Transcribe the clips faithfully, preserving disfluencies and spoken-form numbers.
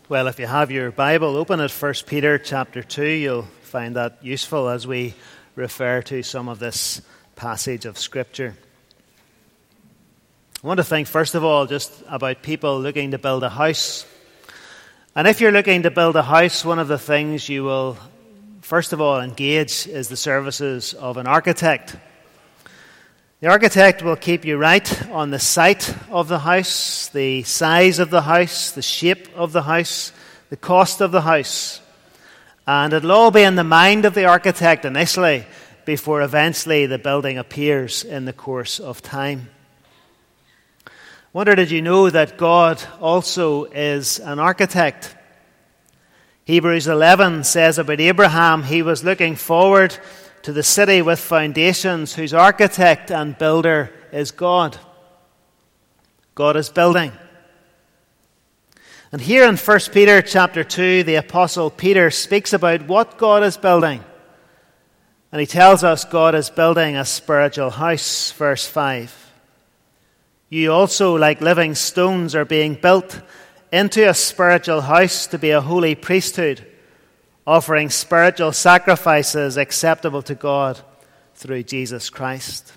Well, if you have your Bible open at First Peter chapter two, you'll find that useful as we refer to some of this passage of Scripture. I want to think, first of all, just about people looking to build a house. And if you're looking to build a house, one of the things you will, first of all, engage is the services of an architect. The architect will keep you right on the site of the house, the size of the house, the shape of the house, the cost of the house. And it'll all be in the mind of the architect initially before eventually the building appears in the course of time. I wonder, did you know that God also is an architect? Hebrews eleven says about Abraham, he was looking forward to the city with foundations, whose architect and builder is God. God is building. And here in First Peter chapter two, the Apostle Peter speaks about what God is building. And he tells us God is building a spiritual house, verse five. You also, like living stones, are being built into a spiritual house to be a holy priesthood, offering spiritual sacrifices acceptable to God through Jesus Christ.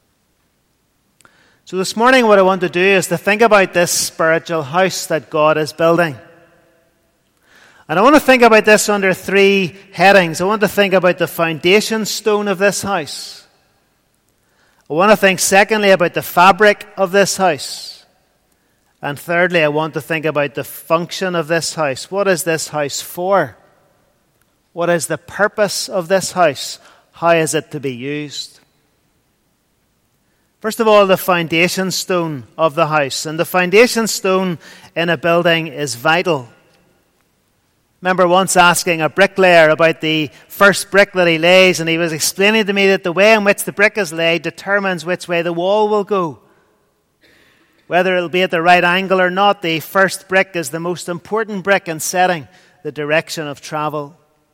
So this morning what I want to do is to think about this spiritual house that God is building. And I want to think about this under three headings. I want to think about the foundation stone of this house. I want to think secondly about the fabric of this house. And thirdly, I want to think about the function of this house. What is this house for? What is the purpose of this house? How is it to be used? First of all, the foundation stone of the house. And the foundation stone in a building is vital. Remember once asking a bricklayer about the first brick that he lays, and he was explaining to me that the way in which the brick is laid determines which way the wall will go. Whether it'll be at the right angle or not, the first brick is the most important brick in setting the direction of travel.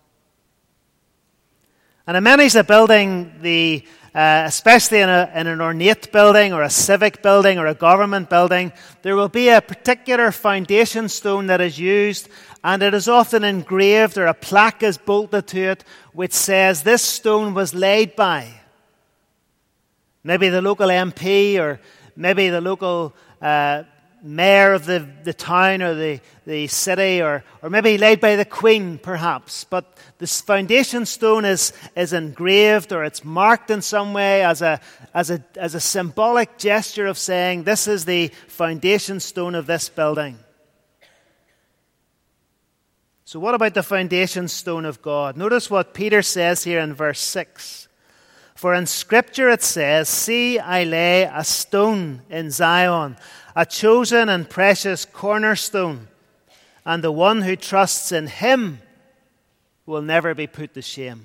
And in many's a building, the, uh, especially in, a, in an ornate building or a civic building or a government building, there will be a particular foundation stone that is used, and it is often engraved or a plaque is bolted to it which says this stone was laid by. Maybe the local M P or maybe the local uh, mayor of the, the town or the, the city, or, or maybe laid by the Queen, perhaps. But this foundation stone is, is engraved or it's marked in some way as a, as, a, as a symbolic gesture of saying, this is the foundation stone of this building. So what about the foundation stone of God? Notice what Peter says here in verse six. For in Scripture it says, see, I lay a stone in Zion, a chosen and precious cornerstone, and the one who trusts in him will never be put to shame.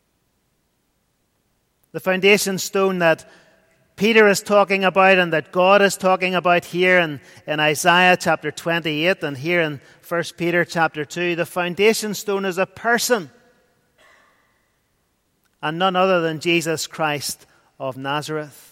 The foundation stone that Peter is talking about and that God is talking about here in, in Isaiah chapter twenty-eight and here in First Peter chapter two, the foundation stone is a person, and none other than Jesus Christ of Nazareth.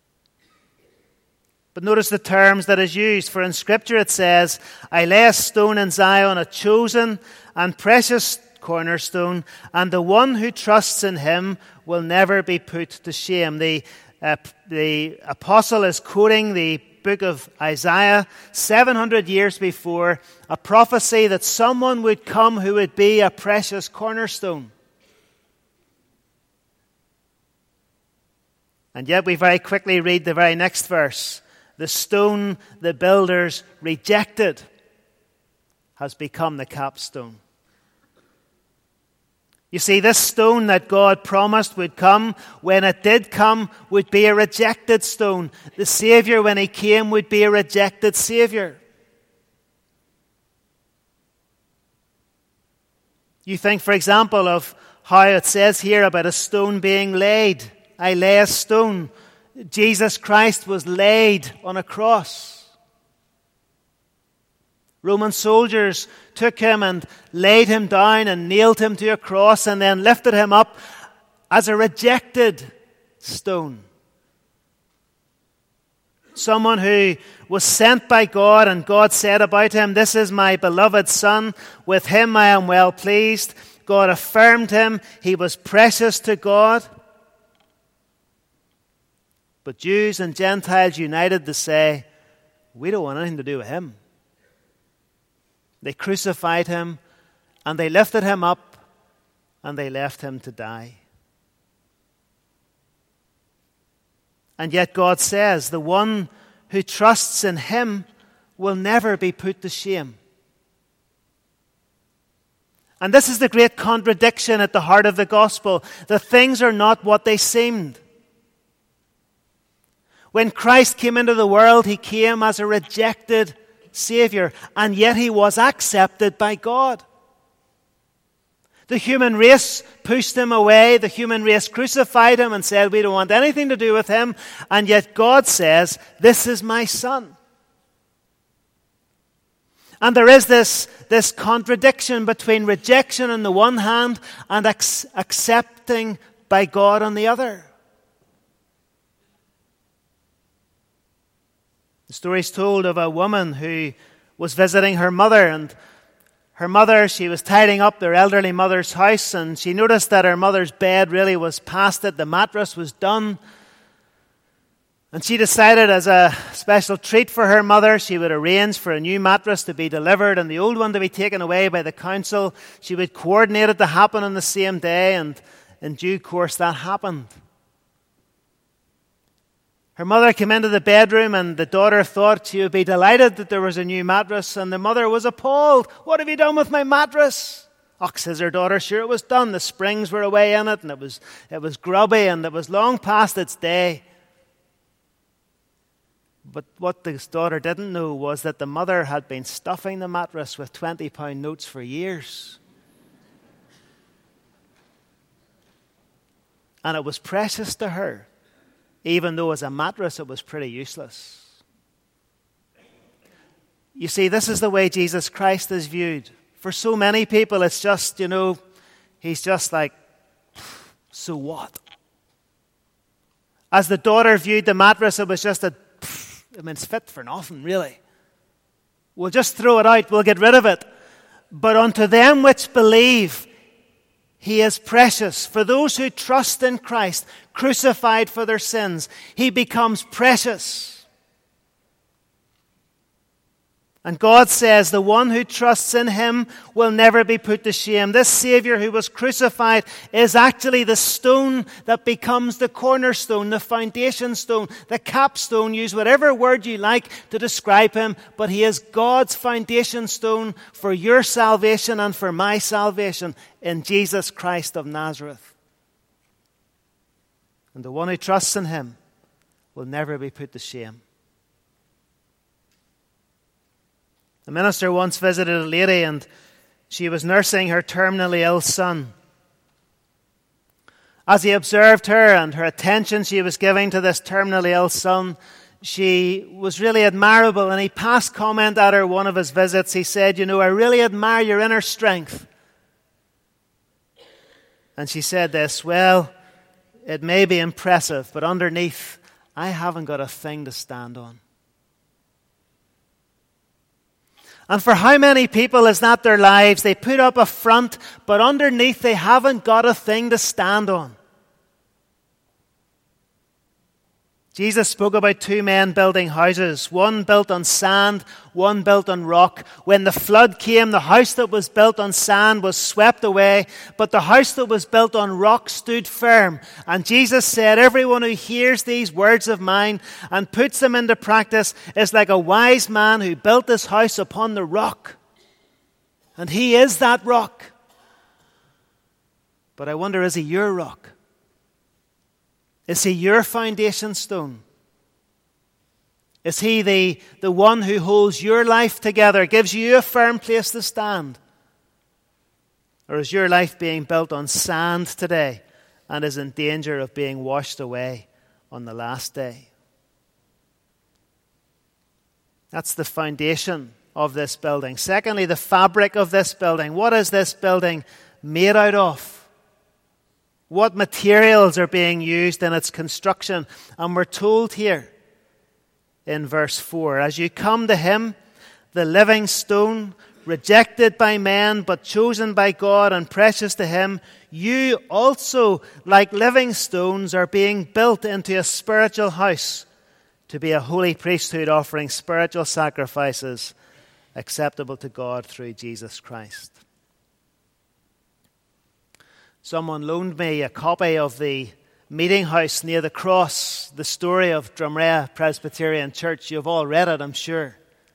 But notice the terms that is used. For in Scripture it says, I lay a stone in Zion, a chosen and precious cornerstone, and the one who trusts in him will never be put to shame. The, uh, the apostle is quoting the book of Isaiah seven hundred years before, a prophecy that someone would come who would be a precious cornerstone. And yet we very quickly read the very next verse. The stone the builders rejected has become the capstone. You see, this stone that God promised would come, when it did come, would be a rejected stone. The Savior, when he came, would be a rejected Savior. You think, for example, of how it says here about a stone being laid. I lay a stone. Jesus Christ was laid on a cross. Roman soldiers took him and laid him down and nailed him to a cross and then lifted him up as a rejected stone. someone who was sent by God, and God said about him, "This is my beloved Son, with him I am well pleased." God affirmed him. He was precious to God. But Jews and Gentiles united to say, "We don't want anything to do with him." They crucified him, and they lifted him up, and they left him to die. And yet God says the one who trusts in him will never be put to shame. And this is the great contradiction at the heart of the gospel. The things are not what they seemed. When Christ came into the world, he came as a rejected Savior, and yet he was accepted by God. The human race pushed him away. The human race crucified him and said, "We don't want anything to do with him." And yet God says, "This is my Son." And there is this, this contradiction between rejection on the one hand and ac- accepting by God on the other. The story is told of a woman who was visiting her mother, and her mother, she was tidying up their elderly mother's house, and she noticed that her mother's bed really was past it. The mattress was done. And she decided, as a special treat for her mother, she would arrange for a new mattress to be delivered and the old one to be taken away by the council. She would coordinate it to happen on the same day, and in due course that happened. Her mother came into the bedroom, and the daughter thought she would be delighted that there was a new mattress, and the mother was appalled. "What have you done with my mattress?" "Oh," says her daughter, "sure it was done. The springs were away in it, and it was, it was grubby, and it was long past its day." But what the daughter didn't know was that the mother had been stuffing the mattress with twenty pound notes for years. And it was precious to her, even though as a mattress it was pretty useless. You see, this is the way Jesus Christ is viewed. For so many people, it's just, you know, he's just like, so what? As the daughter viewed the mattress, it was just a, I mean, it's fit for nothing, really. We'll just throw it out, we'll get rid of it. But unto them which believe, he is precious. For those who trust in Christ, crucified for their sins, he becomes precious. And God says the one who trusts in him will never be put to shame. This Savior who was crucified is actually the stone that becomes the cornerstone, the foundation stone, the capstone. Use whatever word you like to describe him, but he is God's foundation stone for your salvation and for my salvation in Jesus Christ of Nazareth. And the one who trusts in him will never be put to shame. The minister once visited a lady, and she was nursing her terminally ill son. As he observed her and her attention she was giving to this terminally ill son, she was really admirable, and he passed comment at her one of his visits. He said, "You know, I really admire your inner strength." And she said this, "Well, it may be impressive, but underneath, I haven't got a thing to stand on." And for how many people is that their lives? They put up a front, but underneath they haven't got a thing to stand on. Jesus spoke about two men building houses, one built on sand, one built on rock. When the flood came, the house that was built on sand was swept away, but the house that was built on rock stood firm. And Jesus said, everyone who hears these words of mine and puts them into practice is like a wise man who built his house upon the rock. And he is that rock. But I wonder, is he your rock? Is he your foundation stone? Is he the, the one who holds your life together, gives you a firm place to stand? Or is your life being built on sand today and is in danger of being washed away on the last day? That's the foundation of this building. Secondly, the fabric of this building. What is this building made out of? What materials are being used in its construction? And we're told here in verse four. As you come to him, the living stone, rejected by men, but chosen by God and precious to him, you also, like living stones, are being built into a spiritual house to be a holy priesthood, offering spiritual sacrifices acceptable to God through Jesus Christ. Someone loaned me a copy of the meeting house near the cross, the story of Drumrea Presbyterian Church. You've all read it, I'm sure.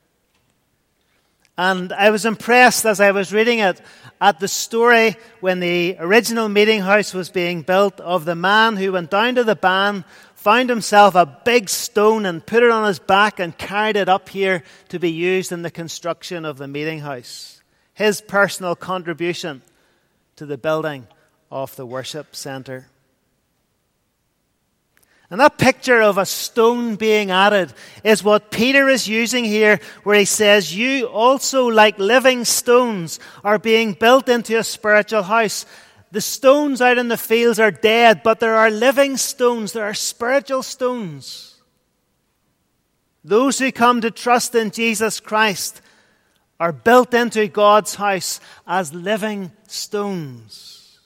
And I was impressed as I was reading it at the story when the original meeting house was being built of the man who went down to the ban, found himself a big stone and put it on his back and carried it up here to be used in the construction of the meeting house. His personal contribution to the building of the worship centre. And that picture of a stone being added is what Peter is using here, where he says, you also, like living stones, are being built into a spiritual house. The stones out in the fields are dead, but there are living stones. There are spiritual stones. Those who come to trust in Jesus Christ are built into God's house as living stones.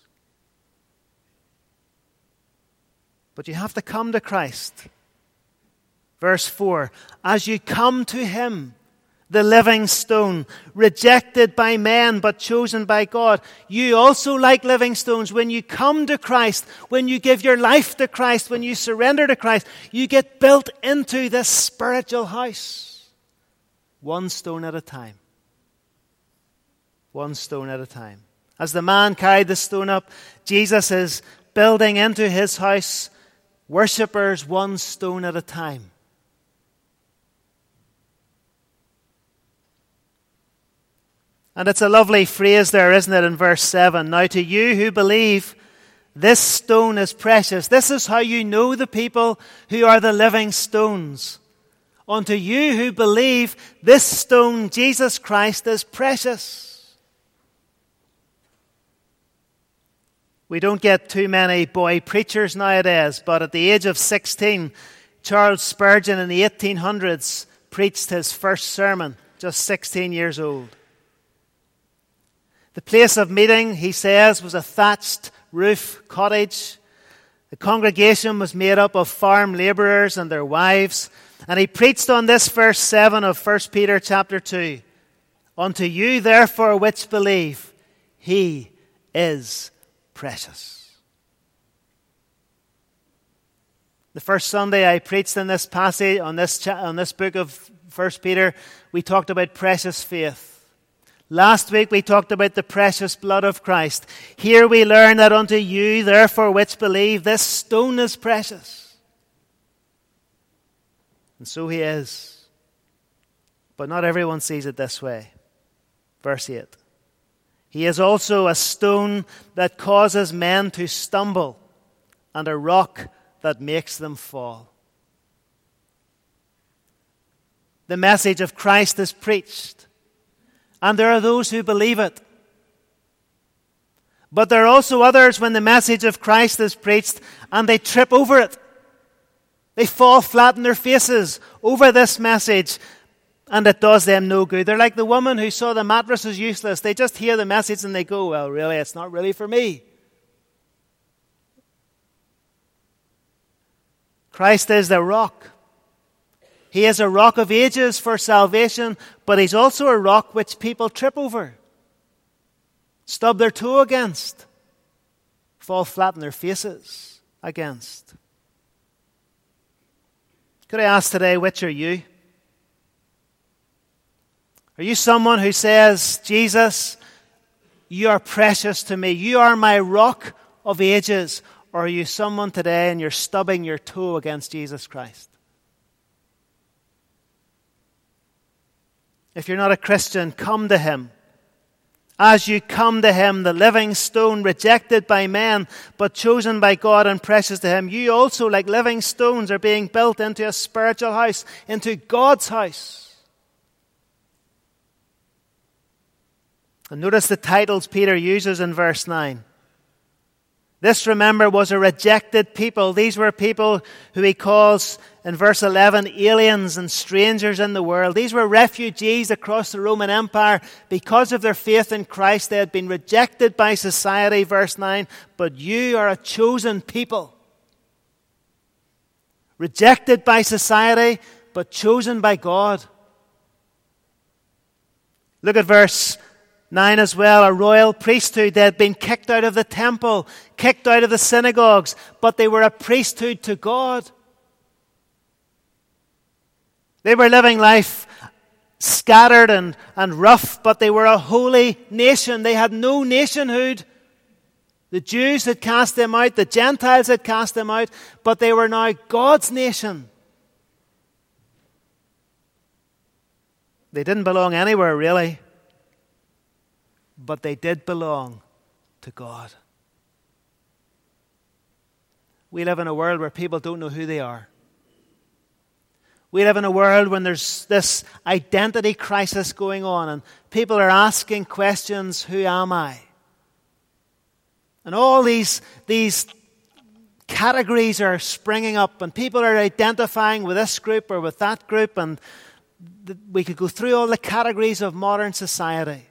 But you have to come to Christ. Verse four, as you come to him, the living stone, rejected by men but chosen by God, you also, like living stones, when you come to Christ, when you give your life to Christ, when you surrender to Christ, you get built into this spiritual house. One stone at a time. One stone at a time. As the man carried the stone up, Jesus is building into his house worshippers one stone at a time. And it's a lovely phrase there, isn't it, in verse seven? Now to you who believe, this stone is precious. This is how you know the people who are the living stones. Unto you who believe, this stone, Jesus Christ, is precious. We don't get too many boy preachers nowadays, but at the age of sixteen, Charles Spurgeon in the eighteen hundreds preached his first sermon, just sixteen years old. The place of meeting, he says, was a thatched roof cottage. The congregation was made up of farm labourers and their wives. And he preached on this verse seven of First Peter chapter two. Unto you therefore which believe, he is precious. The first Sunday I preached in this passage, on this, cha- on this book of First Peter, we talked about precious faith. Last week we talked about the precious blood of Christ. Here we learn that unto you, therefore, which believe, this stone is precious. And so he is. But not everyone sees it this way. Verse eight. He is also a stone that causes men to stumble, and a rock that makes them fall. The message of Christ is preached, and there are those who believe it. But there are also others when the message of Christ is preached, and they trip over it. They fall flat on their faces over this message, and it does them no good. They're like the woman who saw the mattress as useless. They just hear the message and they go, well, really, it's not really for me. Christ is the rock. He is a rock of ages for salvation, but he's also a rock which people trip over, stub their toe against, fall flat on their faces against. Could I ask today, which are you? Are you someone who says, Jesus, you are precious to me. You are my rock of ages. Or are you someone today and you're stubbing your toe against Jesus Christ? If you're not a Christian, come to him. As you come to him, the living stone, rejected by men, but chosen by God and precious to him, you also, like living stones, are being built into a spiritual house, into God's house. And notice the titles Peter uses in verse nine. This, remember, was a rejected people. These were people who he calls in verse eleven aliens and strangers in the world. These were refugees across the Roman Empire. Because of their faith in Christ, they had been rejected by society, verse nine. But you are a chosen people. Rejected by society, but chosen by God. Look at verse nine as well, a royal priesthood. They had been kicked out of the temple, kicked out of the synagogues, but they were a priesthood to God. They were living life scattered and, and rough, but they were a holy nation. They had no nationhood. The Jews had cast them out, the Gentiles had cast them out, but they were now God's nation. They didn't belong anywhere, really. But they did belong to God. We live in a world where people don't know who they are. We live in a world when there's this identity crisis going on and people are asking questions, who am I? And all these, these categories are springing up and people are identifying with this group or with that group, and th- we could go through all the categories of modern society.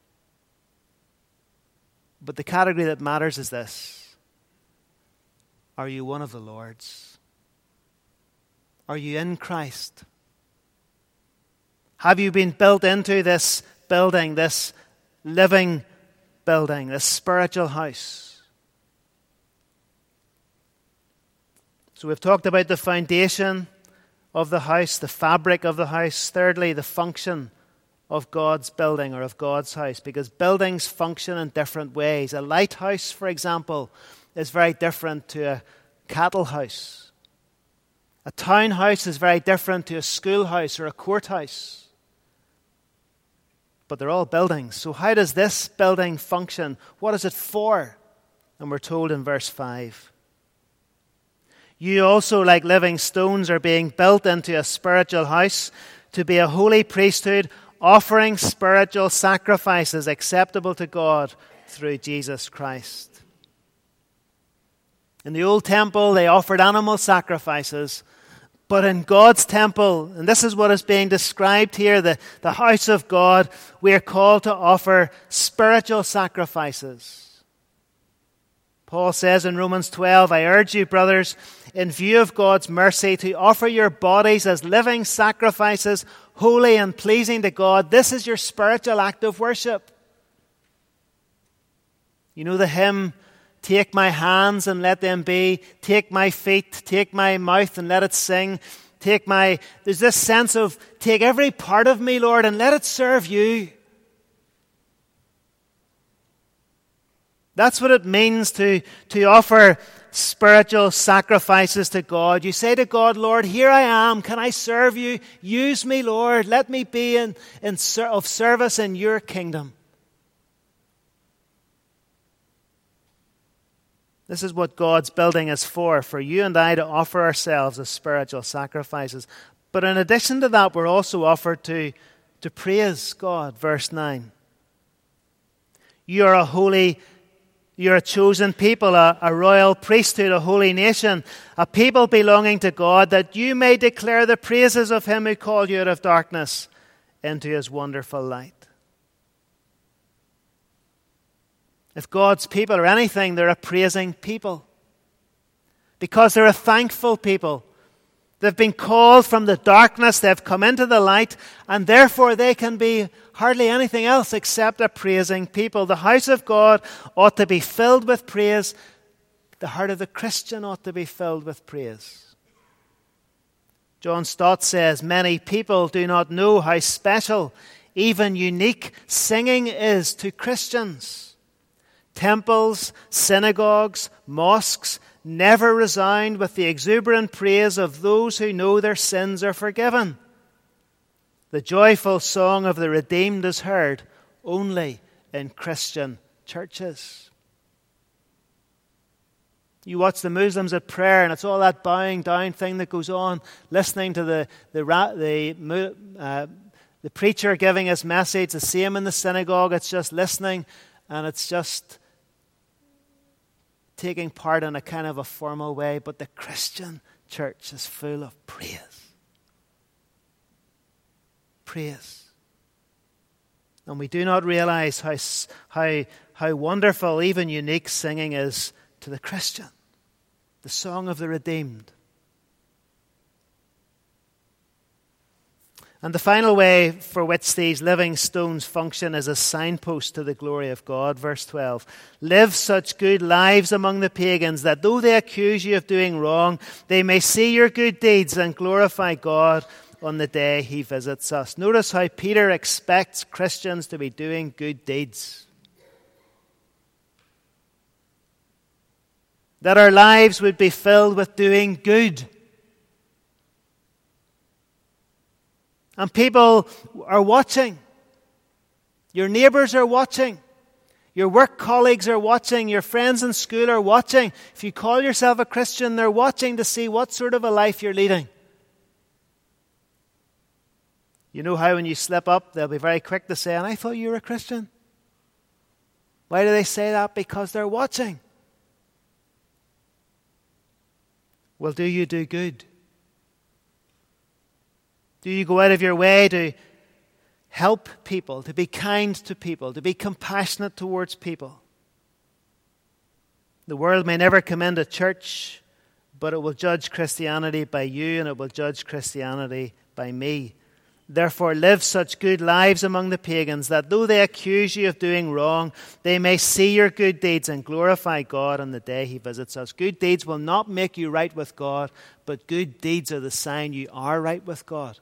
But the category that matters is this. Are you one of the Lord's? Are you in Christ? Have you been built into this building, this living building, this spiritual house? So we've talked about the foundation of the house, the fabric of the house. Thirdly, the function of God's building or of God's house, because buildings function in different ways. A lighthouse, for example, is very different to a cattle house. A townhouse is very different to a schoolhouse or a courthouse. But they're all buildings. So how does this building function? What is it for? And we're told in verse five. You also, like living stones, are being built into a spiritual house to be a holy priesthood, offering spiritual sacrifices acceptable to God through Jesus Christ. In the old temple, they offered animal sacrifices. But in God's temple, and this is what is being described here, the, the house of God, we are called to offer spiritual sacrifices. Paul says in Romans twelve, I urge you, brothers, in view of God's mercy, to offer your bodies as living sacrifices, holy and pleasing to God. This is your spiritual act of worship. You know the hymn, take my hands and let them be, take my feet, take my mouth and let it sing, take my, there's this sense of take every part of me, Lord, and let it serve you. That's what it means to, to offer spiritual sacrifices to God. You say to God, Lord, here I am. Can I serve you? Use me, Lord. Let me be in, in of service in your kingdom. This is what God's building is for, for you and I to offer ourselves as spiritual sacrifices. But in addition to that, we're also offered to, to praise God. Verse nine. You are a holy You're a chosen people, a, a royal priesthood, a holy nation, a people belonging to God, that you may declare the praises of him who called you out of darkness into his wonderful light. If God's people are anything, they're a praising people. Because they're a thankful people. They've been called from the darkness, they've come into the light, and therefore they can be hardly anything else except a praising people. The house of God ought to be filled with praise. The heart of the Christian ought to be filled with praise. John Stott says, many people do not know how special, even unique, singing is to Christians. Temples, synagogues, mosques never resound with the exuberant praise of those who know their sins are forgiven. The joyful song of the redeemed is heard only in Christian churches. You watch the Muslims at prayer and it's all that bowing down thing that goes on, listening to the the the, uh, the preacher giving his message, the same in the synagogue. It's just listening and it's just taking part in a kind of a formal way, but the Christian church is full of praise. Praise. And we do not realize how, how, how wonderful, even unique singing is to the Christian. The song of the redeemed. And the final way for which these living stones function is a signpost to the glory of God. Verse twelve. Live such good lives among the pagans that though they accuse you of doing wrong, they may see your good deeds and glorify God on the day he visits us. Notice how Peter expects Christians to be doing good deeds. That our lives would be filled with doing good. And people are watching. Your neighbours are watching. Your work colleagues are watching. Your friends in school are watching. If you call yourself a Christian, they're watching to see what sort of a life you're leading. You know how when you slip up, they'll be very quick to say, and I thought you were a Christian. Why do they say that? Because they're watching. Well, do you do good? Do you go out of your way to help people, to be kind to people, to be compassionate towards people? The world may never come into church, but it will judge Christianity by you, and it will judge Christianity by me. Therefore, live such good lives among the pagans that though they accuse you of doing wrong, they may see your good deeds and glorify God on the day he visits us. Good deeds will not make you right with God, but good deeds are the sign you are right with God.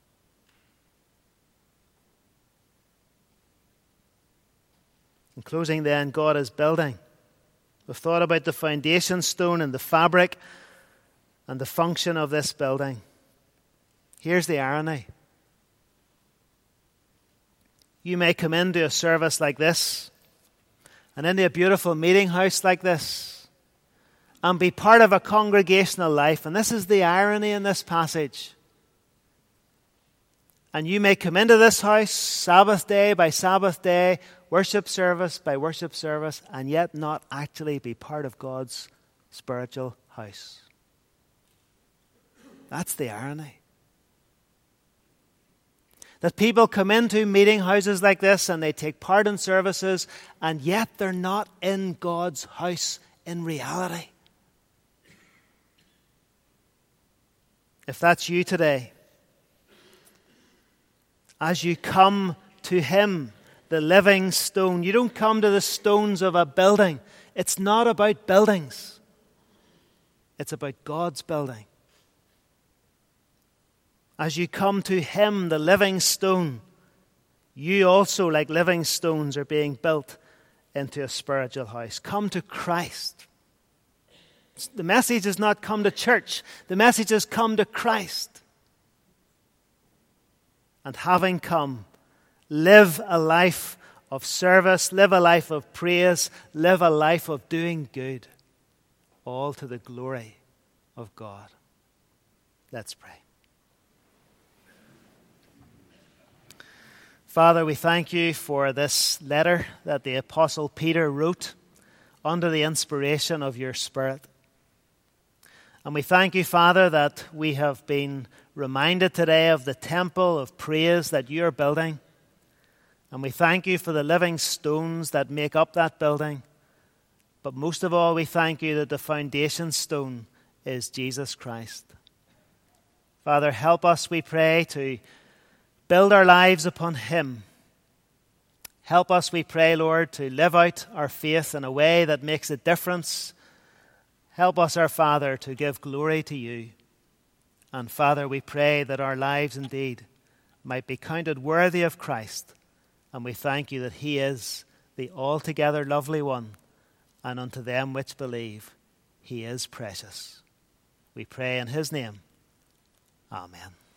In closing then, God is building. We've thought about the foundation stone and the fabric and the function of this building. Here's the irony. You may come into a service like this and into a beautiful meeting house like this and be part of a congregational life. And this is the irony in this passage. And you may come into this house Sabbath day by Sabbath day, worship service by worship service, and yet not actually be part of God's spiritual house. That's the irony. That people come into meeting houses like this and they take part in services, and yet they're not in God's house in reality. If that's you today, as you come to him, the living stone, you don't come to the stones of a building. It's not about buildings. It's about God's building. As you come to him, the living stone, you also, like living stones, are being built into a spiritual house. Come to Christ. The message is not come to church. The message is come to Christ. And having come, live a life of service, live a life of praise, live a life of doing good, all to the glory of God. Let's pray. Father, we thank you for this letter that the Apostle Peter wrote under the inspiration of your Spirit. And we thank you, Father, that we have been reminded today of the temple of praise that you are building. And we thank you for the living stones that make up that building. But most of all, we thank you that the foundation stone is Jesus Christ. Father, help us, we pray, to build our lives upon him. Help us, we pray, Lord, to live out our faith in a way that makes a difference. Help us, our Father, to give glory to you. And Father, we pray that our lives indeed might be counted worthy of Christ. And we thank you that he is the altogether lovely one. And unto them which believe, he is precious. We pray in his name. Amen.